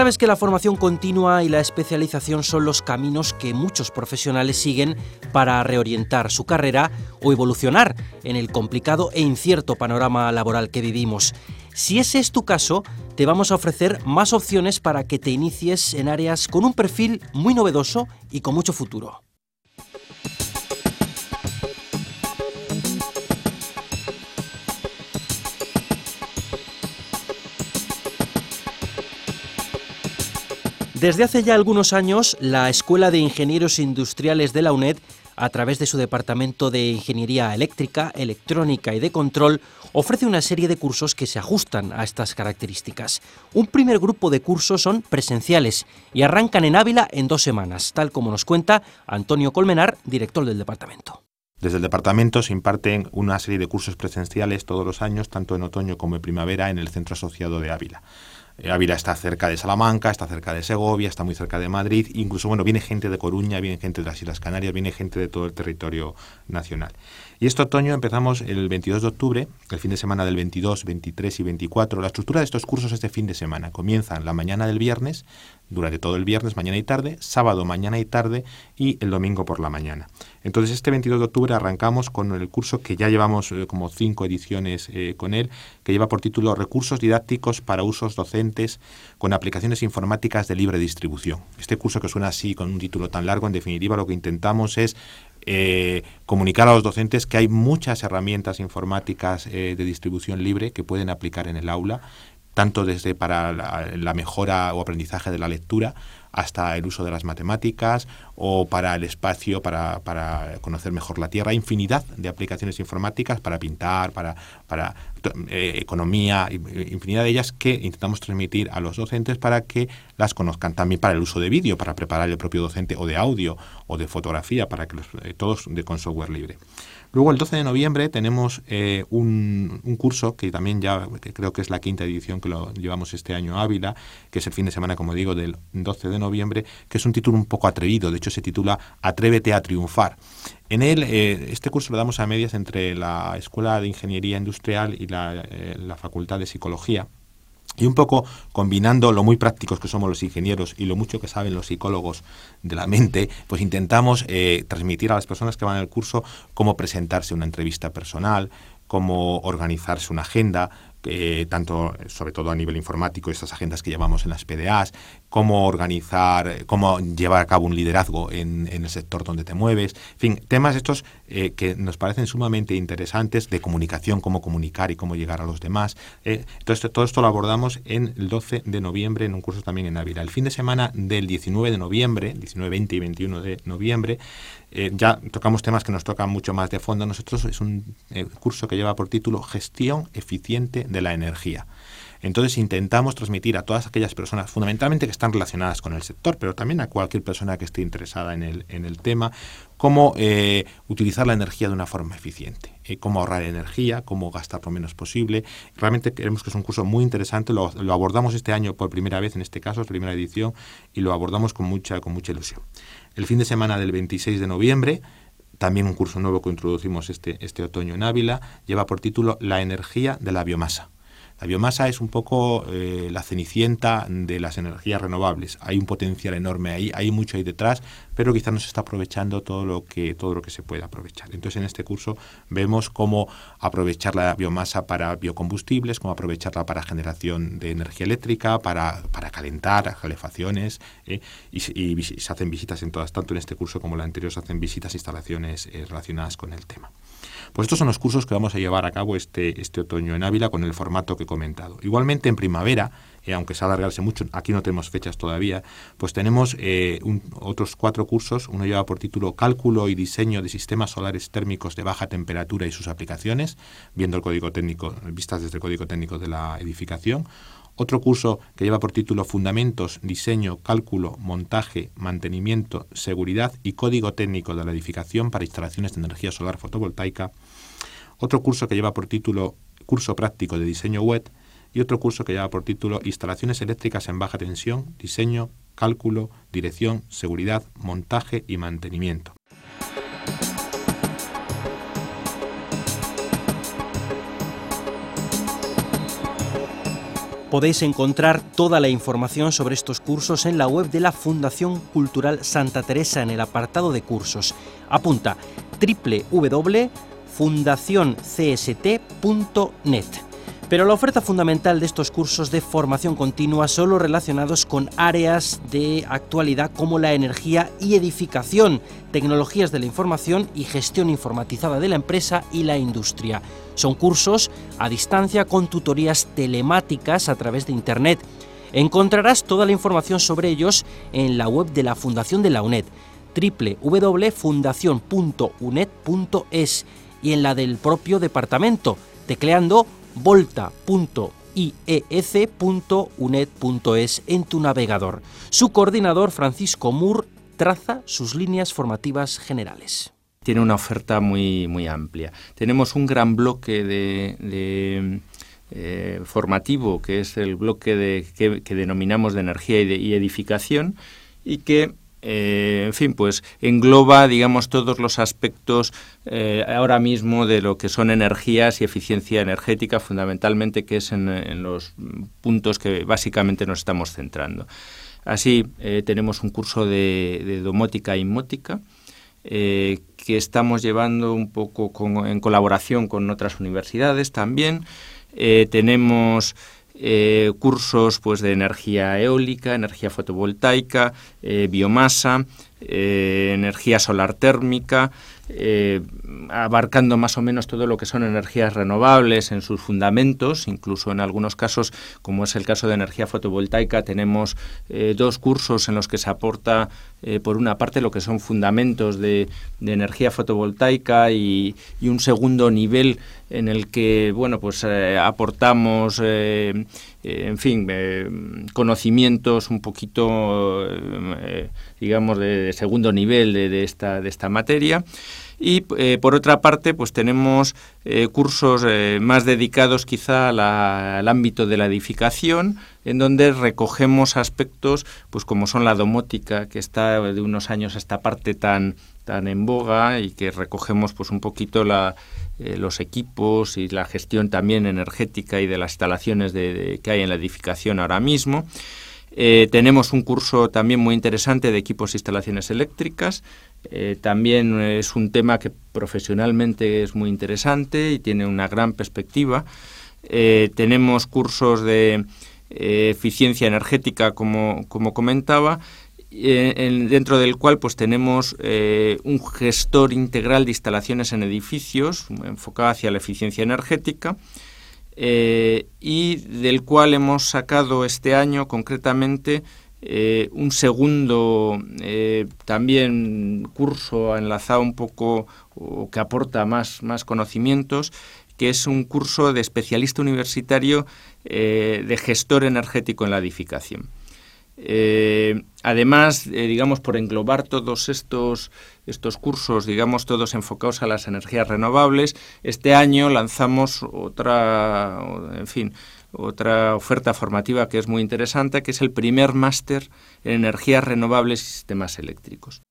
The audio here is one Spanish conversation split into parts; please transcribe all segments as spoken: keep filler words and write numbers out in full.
Sabes que la formación continua y la especialización son los caminos que muchos profesionales siguen para reorientar su carrera o evolucionar en el complicado e incierto panorama laboral que vivimos. Si ese es tu caso, te vamos a ofrecer más opciones para que te inicies en áreas con un perfil muy novedoso y con mucho futuro. Desde hace ya algunos años, la Escuela de Ingenieros Industriales de la UNED, a través de su Departamento de Ingeniería Eléctrica, Electrónica y de Control, ofrece una serie de cursos que se ajustan a estas características. Un primer grupo de cursos son presenciales y arrancan en Ávila en dos semanas, tal como nos cuenta Antonio Colmenar, director del departamento. Desde el departamento se imparten una serie de cursos presenciales todos los años, tanto en otoño como en primavera, en el Centro Asociado de Ávila. Ávila está cerca de Salamanca, está cerca de Segovia, está muy cerca de Madrid, incluso bueno, viene gente de Coruña, viene gente de las Islas Canarias, viene gente de todo el territorio nacional. Y este otoño empezamos el veintidós de octubre, el fin de semana del veintidós, veintitrés y veinticuatro. La estructura de estos cursos es de fin de semana. Comienzan la mañana del viernes, durante todo el viernes, mañana y tarde, sábado, mañana y tarde y el domingo por la mañana. Entonces este veintidós de octubre arrancamos con el curso que ya llevamos eh, como cinco ediciones eh, con él, que lleva por título Recursos didácticos para usos docentes con aplicaciones informáticas de libre distribución. Este curso, que suena así con un título tan largo, en definitiva lo que intentamos es Eh, comunicar a los docentes que hay muchas herramientas informáticas eh, de distribución libre que pueden aplicar en el aula, tanto desde para la, la mejora o aprendizaje de la lectura hasta el uso de las matemáticas o para el espacio, para, para conocer mejor la Tierra. Infinidad de aplicaciones informáticas para pintar, para, para eh, economía, infinidad de ellas que intentamos transmitir a los docentes para que las conozcan. También para el uso de vídeo, para preparar el propio docente, o de audio o de fotografía, para que los, eh, todos de, con software libre. Luego, el doce de noviembre, tenemos eh, un, un curso que también ya que creo que es la quinta edición que lo llevamos este año a Ávila, que es el fin de semana, como digo, del doce de noviembre, que es un título un poco atrevido. De hecho, se titula Atrévete a triunfar. En él, eh, este curso lo damos a medias entre la Escuela de Ingeniería Industrial y la, eh, la Facultad de Psicología. Y un poco combinando lo muy prácticos que somos los ingenieros y lo mucho que saben los psicólogos de la mente, pues intentamos eh, transmitir a las personas que van al curso cómo presentarse una entrevista personal, cómo organizarse una agenda, eh, tanto sobre todo a nivel informático, estas agendas que llevamos en las P D As, cómo organizar, cómo llevar a cabo un liderazgo en, en el sector donde te mueves, en fin, temas estos eh, que nos parecen sumamente interesantes, de comunicación, cómo comunicar y cómo llegar a los demás. Eh, entonces, todo esto lo abordamos en el doce de noviembre en un curso también en Ávila. El fin de semana del diecinueve de noviembre, diecinueve, veinte y veintiuno de noviembre, eh, ya tocamos temas que nos tocan mucho más de fondo. Nosotros es un eh, curso que lleva por título Gestión eficiente de la energía. Entonces intentamos transmitir a todas aquellas personas, fundamentalmente que están relacionadas con el sector, pero también a cualquier persona que esté interesada en el, en el tema, cómo eh, utilizar la energía de una forma eficiente, eh, cómo ahorrar energía, cómo gastar lo menos posible. Realmente creemos que es un curso muy interesante, lo, lo abordamos este año por primera vez, en este caso es primera edición, y lo abordamos con mucha, con mucha ilusión. El fin de semana del veintiséis de noviembre, también un curso nuevo que introducimos este, este otoño en Ávila, lleva por título La energía de la biomasa. La biomasa es un poco eh, la cenicienta de las energías renovables. Hay un potencial enorme ahí, hay mucho ahí detrás, pero quizás no se está aprovechando todo lo que todo lo que se puede aprovechar. Entonces, en este curso vemos cómo aprovechar la biomasa para biocombustibles, cómo aprovecharla para generación de energía eléctrica, para, para calentar, calefacciones, eh, y, y, y se hacen visitas en todas, tanto en este curso como en el anterior, se hacen visitas e instalaciones eh, relacionadas con el tema. Pues estos son los cursos que vamos a llevar a cabo este, este otoño en Ávila con el formato que he comentado. Igualmente en primavera, eh, aunque se alargarse mucho, aquí no tenemos fechas todavía, pues tenemos eh, un, otros cuatro cursos. Uno lleva por título Cálculo y diseño de sistemas solares térmicos de baja temperatura y sus aplicaciones, viendo el código técnico, vistas desde el código técnico de la edificación. Otro curso que lleva por título Fundamentos, Diseño, Cálculo, Montaje, Mantenimiento, Seguridad y Código Técnico de la Edificación para Instalaciones de Energía Solar Fotovoltaica. Otro curso que lleva por título Curso Práctico de Diseño Web. Y otro curso que lleva por título Instalaciones eléctricas en baja tensión, Diseño, Cálculo, Dirección, Seguridad, Montaje y Mantenimiento. Podéis encontrar toda la información sobre estos cursos en la web de la Fundación Cultural Santa Teresa en el apartado de cursos. Apunta doble u doble u doble punto fundación c s t punto net. Pero la oferta fundamental de estos cursos de formación continua son los relacionados con áreas de actualidad como la energía y edificación, tecnologías de la información y gestión informatizada de la empresa y la industria. Son cursos a distancia con tutorías telemáticas a través de Internet. Encontrarás toda la información sobre ellos en la web de la Fundación de la UNED, doble u doble u doble punto fundación punto uned punto es, y en la del propio departamento, tecleando volta punto i e c punto uned punto es en tu navegador. Su coordinador, Francisco Mur, traza sus líneas formativas generales. Tiene una oferta muy, muy amplia. Tenemos un gran bloque de, de eh, formativo, que es el bloque de, que, que denominamos de energía y, de, y edificación, y que Eh, en fin, pues engloba, digamos, todos los aspectos eh, ahora mismo de lo que son energías y eficiencia energética, fundamentalmente, que es en, en los puntos que básicamente nos estamos centrando. Así, eh, tenemos un curso de, de domótica e inmótica eh, que estamos llevando un poco con, en colaboración con otras universidades también. Eh, tenemos Eh, cursos pues de energía eólica, energía fotovoltaica, eh, biomasa, eh, energía solar térmica, eh, abarcando más o menos todo lo que son energías renovables en sus fundamentos. Incluso en algunos casos, como es el caso de energía fotovoltaica, tenemos eh, dos cursos en los que se aporta eh, por una parte lo que son fundamentos de, de energía fotovoltaica y, y un segundo nivel en el que, bueno, pues eh, aportamos eh, eh, en fin, eh, conocimientos un poquito eh, digamos de, de segundo nivel de, de esta de esta materia. Y eh, por otra parte, pues tenemos eh, cursos eh, más dedicados quizá a la, al ámbito de la edificación, en donde recogemos aspectos pues como son la domótica, que está de unos años a esta parte tan, tan en boga, y que recogemos pues un poquito la, eh, los equipos y la gestión también energética y de las instalaciones de, de, que hay en la edificación ahora mismo. Eh, tenemos un curso también muy interesante de equipos e instalaciones eléctricas. Eh, también es un tema que profesionalmente es muy interesante y tiene una gran perspectiva. Eh, tenemos cursos de eh, eficiencia energética, como, como comentaba, eh, en, dentro del cual pues tenemos eh, un gestor integral de instalaciones en edificios enfocado hacia la eficiencia energética. Eh, y del cual hemos sacado este año concretamente eh, un segundo eh, también curso enlazado un poco o que aporta más, más conocimientos, que es un curso de especialista universitario eh, de gestor energético en la edificación. Eh, además, eh, digamos, por englobar todos estos, estos cursos, digamos, todos enfocados a las energías renovables, este año lanzamos otra, en fin, otra oferta formativa que es muy interesante, que es el primer máster en energías renovables y sistemas eléctricos.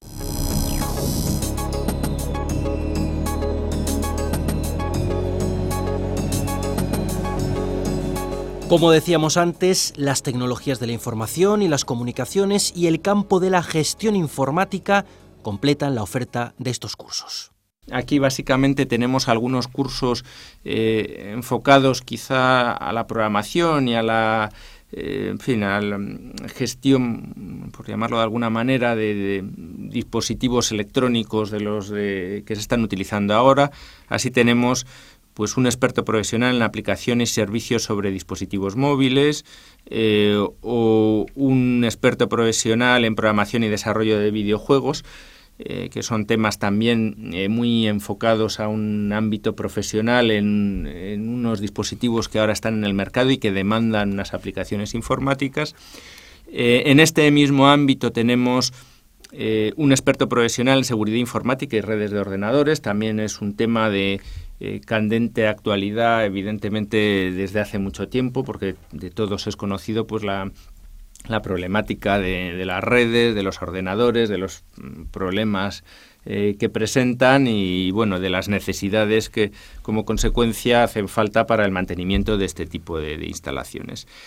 Como decíamos antes, las tecnologías de la información y las comunicaciones y el campo de la gestión informática completan la oferta de estos cursos. Aquí básicamente tenemos algunos cursos eh, enfocados quizá a la programación y a la, eh, en fin, a la gestión, por llamarlo de alguna manera, de, de dispositivos electrónicos de los de, que se están utilizando ahora. Así tenemos pues un experto profesional en aplicaciones y servicios sobre dispositivos móviles, eh, o un experto profesional en programación y desarrollo de videojuegos, eh, que son temas también eh, muy enfocados a un ámbito profesional en, en unos dispositivos que ahora están en el mercado y que demandan unas aplicaciones informáticas. Eh, en este mismo ámbito tenemos eh, un experto profesional en seguridad informática y redes de ordenadores. También es un tema de Eh, candente actualidad, evidentemente desde hace mucho tiempo, porque de todos es conocido pues la, la problemática de, de las redes, de los ordenadores, de los mm, problemas eh, que presentan y bueno, de las necesidades que como consecuencia hacen falta para el mantenimiento de este tipo de, de instalaciones.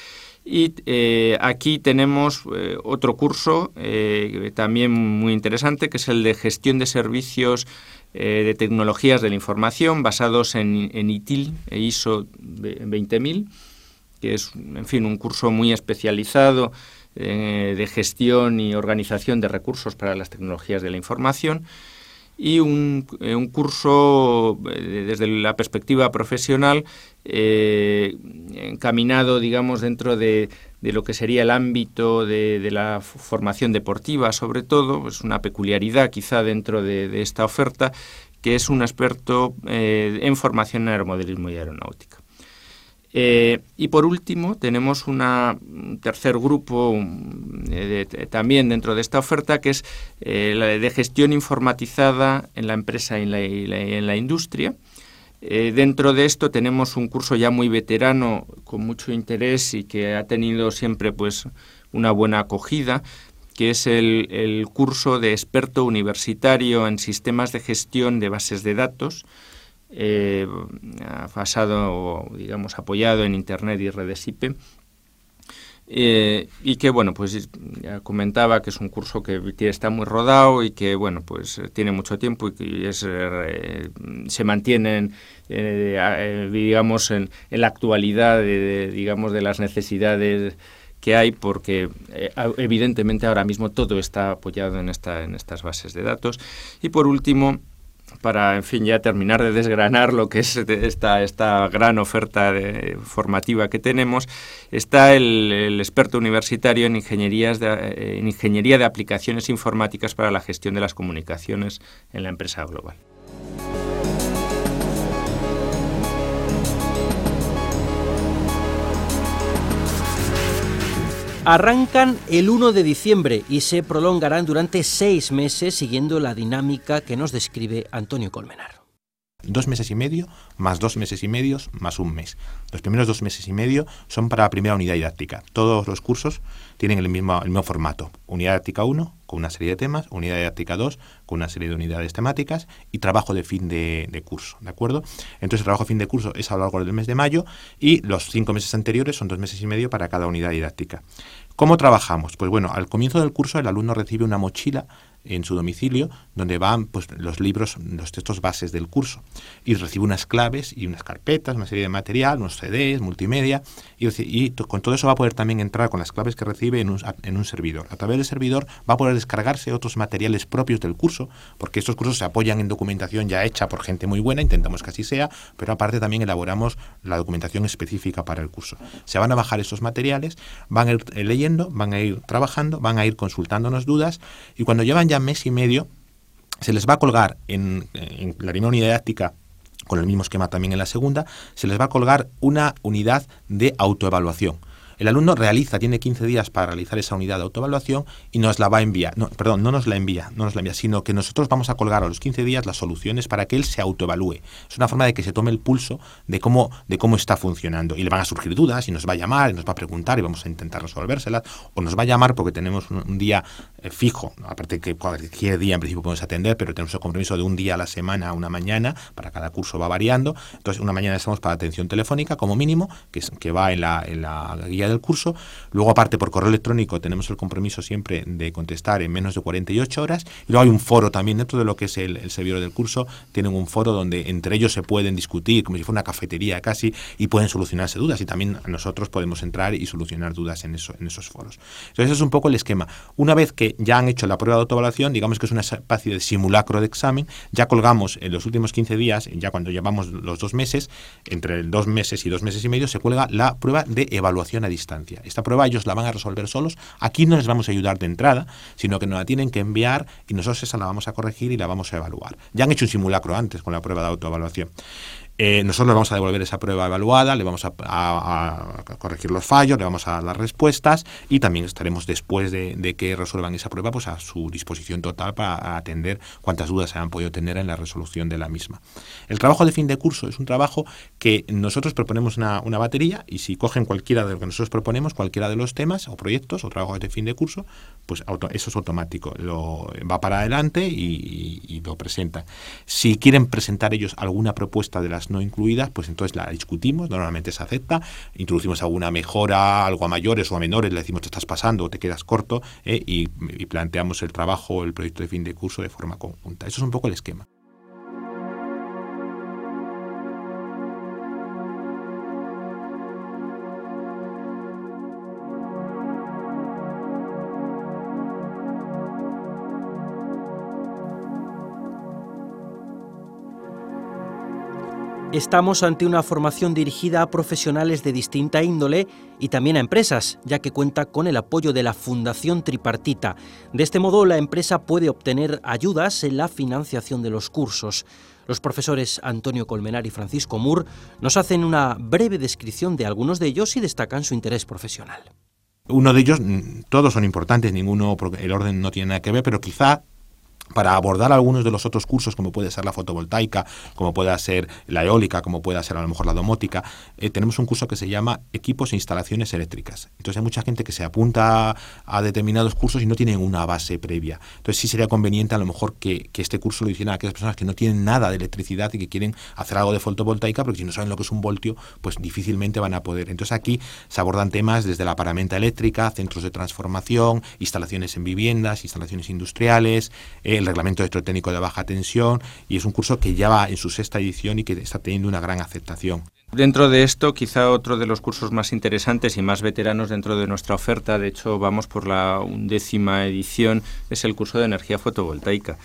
Y eh, aquí tenemos eh, otro curso eh, también muy interesante, que es el de gestión de servicios eh, de tecnologías de la información basados en, en I T I L e I S O veinte mil, que es, en fin, un curso muy especializado eh, de gestión y organización de recursos para las tecnologías de la información, y un, eh, un curso eh, desde la perspectiva profesional eh, encaminado, digamos, dentro de, de lo que sería el ámbito de, de la formación deportiva, sobre todo. Es una peculiaridad quizá dentro de, de esta oferta, que es un experto eh, en formación en aeromodelismo y aeronáutica. Eh, y por último tenemos una, un tercer grupo eh, de, también dentro de esta oferta, que es eh, la de gestión informatizada en la empresa y en la, y la, y en la industria. Eh, dentro de esto tenemos un curso ya muy veterano, con mucho interés y que ha tenido siempre pues una buena acogida, que es el, el curso de experto universitario en sistemas de gestión de bases de datos, Eh, basado, digamos, apoyado en Internet y redes I P, eh, y que, bueno, pues ya comentaba que es un curso que está muy rodado y que, bueno, pues tiene mucho tiempo y que es, eh, se mantiene, eh, eh, digamos, en, en la actualidad de, de, digamos, de las necesidades que hay, porque eh, evidentemente ahora mismo todo está apoyado en, esta, en estas bases de datos. Y por último, para, en fin, ya terminar de desgranar lo que es esta, esta gran oferta de, formativa que tenemos, está el, el experto universitario en, ingenierías de, en ingeniería de aplicaciones informáticas para la gestión de las comunicaciones en la empresa global. Arrancan el uno de diciembre y se prolongarán durante seis meses siguiendo la dinámica que nos describe Antonio Colmenar. Dos meses y medio, más dos meses y medio, más un mes. Los primeros dos meses y medio son para la primera unidad didáctica. Todos los cursos tienen el mismo, el mismo formato. Unidad didáctica uno, con una serie de temas, unidad didáctica dos, con una serie de unidades temáticas, y trabajo de fin de, de curso, ¿de acuerdo? Entonces el trabajo de fin de curso es a lo largo del mes de mayo, y los cinco meses anteriores son dos meses y medio para cada unidad didáctica. ¿Cómo trabajamos? Pues bueno, al comienzo del curso el alumno recibe una mochila en su domicilio donde van pues los libros, los textos bases del curso, y recibe unas claves y unas carpetas, una serie de material, unos C Ds, multimedia, y, y con todo eso va a poder también entrar con las claves que recibe en un, en un servidor. A través del servidor va a poder descargarse otros materiales propios del curso, porque estos cursos se apoyan en documentación ya hecha por gente muy buena, intentamos que así sea, pero aparte también elaboramos la documentación específica para el curso. Se van a bajar esos materiales, van a ir leyendo, van a ir trabajando, van a ir consultándonos dudas, y cuando llevan ya mes y medio se les va a colgar en, en la primera unidad didáctica, con el mismo esquema también en la segunda, se les va a colgar una unidad de autoevaluación. El alumno realiza, tiene quince días para realizar esa unidad de autoevaluación y nos la va a enviar. No, perdón, no nos la envía, no nos la envía, sino que nosotros vamos a colgar a los quince días las soluciones para que él se autoevalúe. Es una forma de que se tome el pulso de cómo, de cómo está funcionando. Y le van a surgir dudas y nos va a llamar y nos va a preguntar y vamos a intentar resolvérselas. O nos va a llamar porque tenemos un, un día eh, fijo, aparte que cualquier día en principio podemos atender, pero tenemos el compromiso de un día a la semana, una mañana, para cada curso va variando. Entonces una mañana estamos para atención telefónica como mínimo, que, es, que va en la, en la guía del curso. Luego, aparte, por correo electrónico tenemos el compromiso siempre de contestar en menos de cuarenta y ocho horas. Y luego hay un foro también dentro de lo que es el, el servidor del curso. Tienen un foro donde entre ellos se pueden discutir como si fuera una cafetería casi, y pueden solucionarse dudas, y también nosotros podemos entrar y solucionar dudas en, eso, en esos foros. Entonces ese es un poco el esquema. Una vez que ya han hecho la prueba de autoevaluación, digamos que es una especie de simulacro de examen, ya colgamos en los últimos quince días, ya cuando llevamos los dos meses, entre dos meses y dos meses y medio, se cuelga la prueba de evaluación a distancia. Esta prueba ellos la van a resolver solos. Aquí no les vamos a ayudar de entrada, sino que nos la tienen que enviar y nosotros esa la vamos a corregir y la vamos a evaluar. Ya han hecho un simulacro antes con la prueba de autoevaluación. Eh, nosotros le vamos a devolver esa prueba evaluada, le vamos a, a, a corregir los fallos, le vamos a dar las respuestas, y también estaremos, después de, de que resuelvan esa prueba, pues a su disposición total para atender cuantas dudas se han podido tener en la resolución de la misma. El trabajo de fin de curso es un trabajo que nosotros proponemos una, una batería, y si cogen cualquiera de lo que nosotros proponemos, cualquiera de los temas o proyectos o trabajos de fin de curso, pues auto, eso es automático, lo va para adelante y, y, y lo presentan. Si quieren presentar ellos alguna propuesta de las otras no incluidas, pues entonces la discutimos, normalmente se acepta, introducimos alguna mejora, algo a mayores o a menores, le decimos te estás pasando o te quedas corto, eh, y, y planteamos el trabajo, el proyecto de fin de curso de forma conjunta. Eso es un poco el esquema. Estamos ante una formación dirigida a profesionales de distinta índole y también a empresas, ya que cuenta con el apoyo de la Fundación Tripartita. De este modo, la empresa puede obtener ayudas en la financiación de los cursos. Los profesores Antonio Colmenar y Francisco Mur nos hacen una breve descripción de algunos de ellos y destacan su interés profesional. Uno de ellos, todos son importantes, ninguno, porque el orden no tiene nada que ver, pero quizá para abordar algunos de los otros cursos, como puede ser la fotovoltaica, como pueda ser la eólica, como pueda ser a lo mejor la domótica, eh, tenemos un curso que se llama Equipos e Instalaciones Eléctricas. Entonces hay mucha gente que se apunta a determinados cursos y no tienen una base previa. Entonces sí sería conveniente a lo mejor que, que este curso lo hicieran a aquellas personas que no tienen nada de electricidad y que quieren hacer algo de fotovoltaica, porque si no saben lo que es un voltio, pues difícilmente van a poder. Entonces aquí se abordan temas desde la paramenta eléctrica, centros de transformación, instalaciones en viviendas, instalaciones industriales, eh, el reglamento electrotécnico de baja tensión, y es un curso que ya va en su sexta edición y que está teniendo una gran aceptación. Dentro de esto, quizá otro de los cursos más interesantes y más veteranos dentro de nuestra oferta, de hecho vamos por la undécima edición, es el curso de energía fotovoltaica.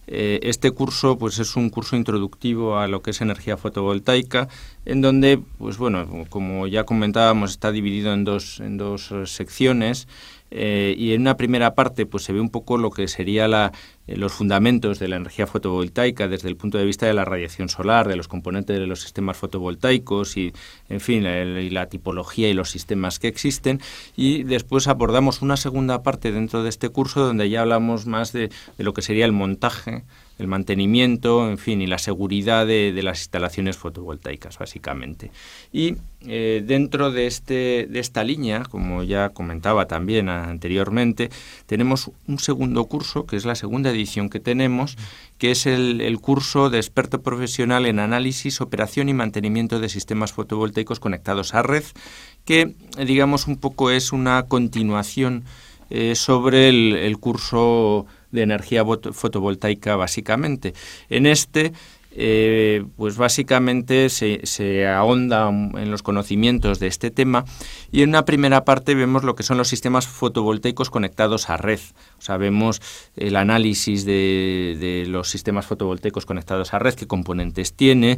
Este curso pues es un curso introductivo a lo que es energía fotovoltaica, en donde, pues bueno, como ya comentábamos, está dividido en dos, en dos secciones. Eh, y en una primera parte pues se ve un poco lo que sería la, eh, los fundamentos de la energía fotovoltaica desde el punto de vista de la radiación solar, de los componentes de los sistemas fotovoltaicos y, en fin, el, y la tipología y los sistemas que existen. Y después abordamos una segunda parte dentro de este curso donde ya hablamos más de, de lo que sería el montaje, el mantenimiento, en fin, y la seguridad de, de las instalaciones fotovoltaicas, básicamente. Y eh, dentro de, este, de esta línea, como ya comentaba también anteriormente, tenemos un segundo curso, que es la segunda edición que tenemos, que es el, el curso de experto profesional en análisis, operación y mantenimiento de sistemas fotovoltaicos conectados a red, que, digamos, un poco es una continuación eh, sobre el, el curso de energía fotovoltaica, básicamente. En este, eh, pues básicamente se, se ahonda en los conocimientos de este tema, y en una primera parte vemos lo que son los sistemas fotovoltaicos conectados a red. O sea, vemos el análisis de, de los sistemas fotovoltaicos conectados a red, qué componentes tiene,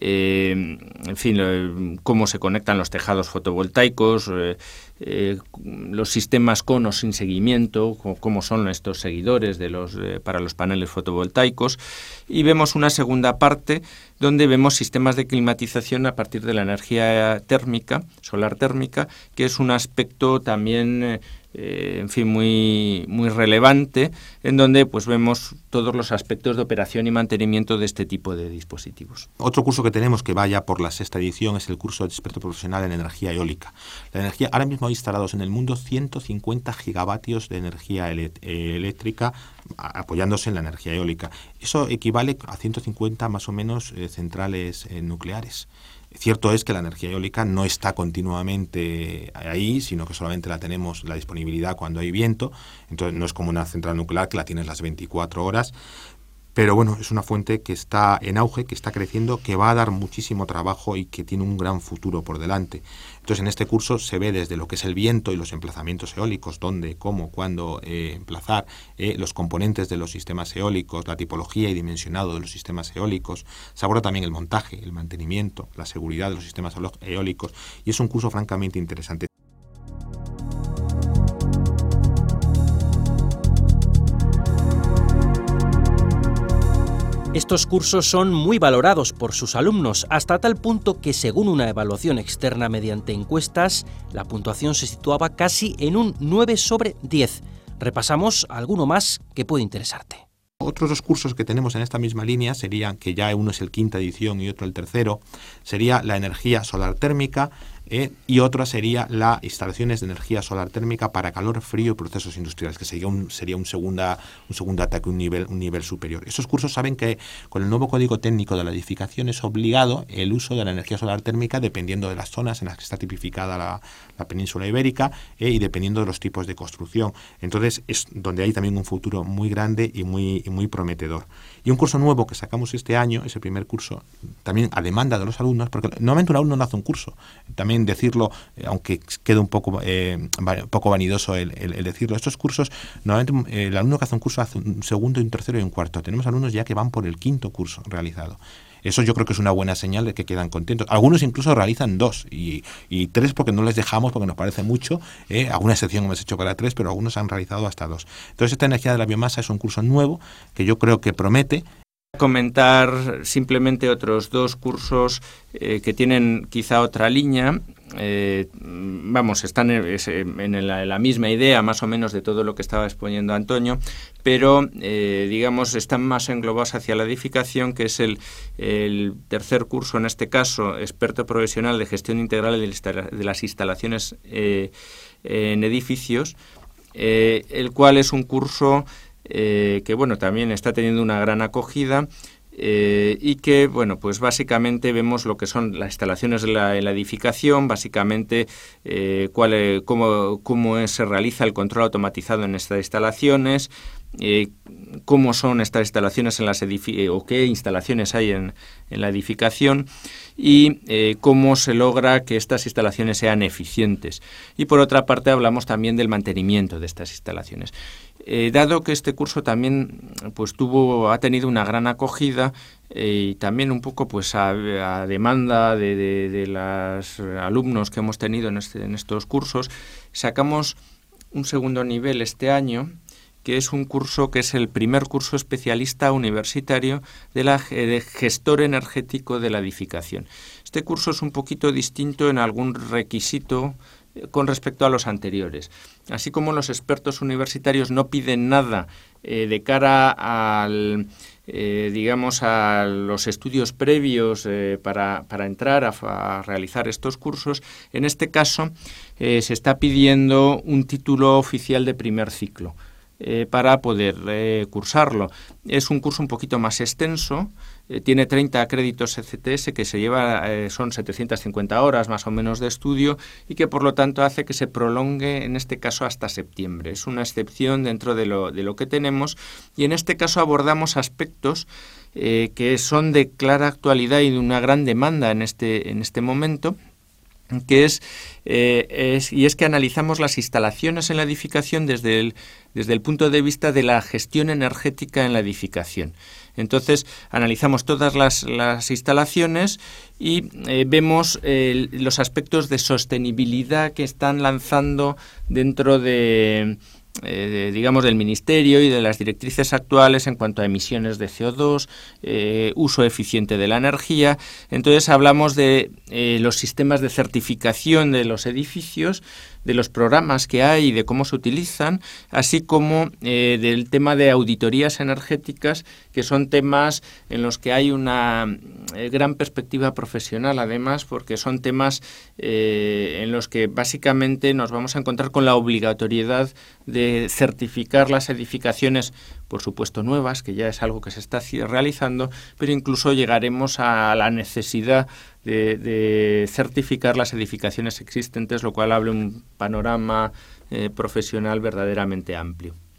eh, en fin, cómo se conectan los tejados fotovoltaicos, eh, Eh, los sistemas con o sin seguimiento, cómo son estos seguidores de los, eh, para los paneles fotovoltaicos, y vemos una segunda parte donde vemos sistemas de climatización a partir de la energía térmica, solar térmica, que es un aspecto también eh, Eh, en fin, muy, muy relevante, en donde pues vemos todos los aspectos de operación y mantenimiento de este tipo de dispositivos. Otro curso que tenemos que va ya por la sexta edición es el curso de experto profesional en energía eólica. La energía, ahora mismo hay instalados en el mundo ciento cincuenta gigavatios de energía elé- eléctrica apoyándose en la energía eólica. Eso equivale a ciento cincuenta más o menos eh, centrales eh, nucleares. Cierto es que la energía eólica no está continuamente ahí, sino que solamente la tenemos la disponibilidad cuando hay viento, entonces no es como una central nuclear que la tienes las veinticuatro horas, pero bueno, es una fuente que está en auge, que está creciendo, que va a dar muchísimo trabajo y que tiene un gran futuro por delante. Entonces en este curso se ve desde lo que es el viento y los emplazamientos eólicos, dónde, cómo, cuándo eh, emplazar, eh, los componentes de los sistemas eólicos, la tipología y dimensionado de los sistemas eólicos. Se aborda también el montaje, el mantenimiento, la seguridad de los sistemas eólicos, y es un curso francamente interesante. Estos cursos son muy valorados por sus alumnos, hasta tal punto que, según una evaluación externa mediante encuestas, la puntuación se situaba casi en un nueve sobre diez. Repasamos alguno más que puede interesarte. Otros dos cursos que tenemos en esta misma línea serían, que ya uno es el quinta edición y otro el tercero, sería la energía solar térmica, eh, y otra sería las instalaciones de energía solar térmica para calor, frío y procesos industriales, que sería un, sería un, segunda, un segundo ataque, un nivel, un nivel superior. Esos cursos saben que con el nuevo Código Técnico de la Edificación es obligado el uso de la energía solar térmica dependiendo de las zonas en las que está tipificada la, la península ibérica eh, y dependiendo de los tipos de construcción. Entonces es donde hay también un futuro muy grande y muy, y muy prometedor. Y un curso nuevo que sacamos este año, ese primer curso, también a demanda de los alumnos, porque normalmente un alumno no hace un curso. También decirlo, eh, aunque quede un poco, eh, poco vanidoso el, el, el decirlo, estos cursos, normalmente eh, el alumno que hace un curso hace un segundo, un tercero y un cuarto. Tenemos alumnos ya que van por el quinto curso realizado. Eso yo creo que es una buena señal de que quedan contentos. Algunos incluso realizan dos y, y tres porque no les dejamos, porque nos parece mucho. ¿eh? Alguna excepción hemos hecho para tres, pero algunos han realizado hasta dos. Entonces esta energía de la biomasa es un curso nuevo que yo creo que promete. Comentar simplemente otros dos cursos eh, que tienen quizá otra línea. Eh, vamos, están en, en, la, en la misma idea más o menos de todo lo que estaba exponiendo Antonio, pero eh, digamos están más englobados hacia la edificación, que es el, el tercer curso, en este caso, experto profesional de gestión integral de las instalaciones eh, en edificios, eh, el cual es un curso Eh, que bueno, también está teniendo una gran acogida eh, y que bueno, pues básicamente vemos lo que son las instalaciones de la, en la edificación, básicamente eh, cuál, eh, cómo, cómo es, se realiza el control automatizado en estas instalaciones, eh, cómo son estas instalaciones en las edifi- o qué instalaciones hay en, en la edificación y eh, cómo se logra que estas instalaciones sean eficientes. Y por otra parte hablamos también del mantenimiento de estas instalaciones. Eh, dado que este curso también pues tuvo ha tenido una gran acogida eh, y también un poco pues a, a demanda de, de, de los alumnos que hemos tenido en, este, en estos cursos, sacamos un segundo nivel este año, que es un curso que es el primer curso especialista universitario de la de gestor energético de la edificación. Este curso es un poquito distinto en algún requisito con respecto a los anteriores. Así como los expertos universitarios no piden nada eh, de cara al, eh, digamos, a los estudios previos eh, para, para entrar a, a realizar estos cursos, en este caso eh, se está pidiendo un título oficial de primer ciclo eh, para poder eh, cursarlo. Es un curso un poquito más extenso. Tiene treinta créditos E C T S que se lleva, eh, son setecientas cincuenta horas más o menos de estudio y que por lo tanto hace que se prolongue en este caso hasta septiembre. Es una excepción dentro de lo, de lo que tenemos y en este caso abordamos aspectos eh, que son de clara actualidad y de una gran demanda en este, en este momento, que es, eh, es y es que analizamos las instalaciones en la edificación desde el, desde el punto de vista de la gestión energética en la edificación. Entonces, analizamos todas las, las instalaciones y eh, vemos eh, los aspectos de sostenibilidad que están lanzando dentro de... Eh, digamos del Ministerio y de las directrices actuales en cuanto a emisiones de C O dos, eh, uso eficiente de la energía. Entonces hablamos de eh, los sistemas de certificación de los edificios, de los programas que hay y de cómo se utilizan, así como eh, del tema de auditorías energéticas, que son temas en los que hay una eh, gran perspectiva profesional, además, porque son temas eh, en los que básicamente nos vamos a encontrar con la obligatoriedad de certificar las edificaciones, por supuesto nuevas, que ya es algo que se está realizando, pero incluso llegaremos a la necesidad de, de certificar las edificaciones existentes, lo cual abre un panorama eh, profesional verdaderamente amplio.